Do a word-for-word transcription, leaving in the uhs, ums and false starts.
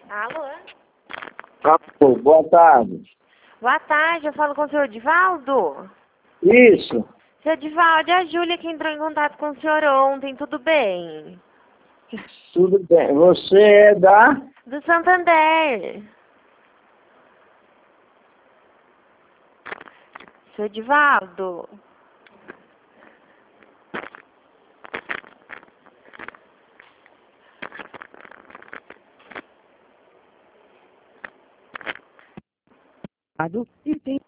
Alô? Alô, boa tarde. Boa tarde, eu falo com o senhor Edivaldo. Isso, Senhor Edivaldo, é a Júlia que entrou em contato com o senhor ontem, tudo bem? tudo bem. Você é da... Do Santander. Senhor Edivaldo. E tem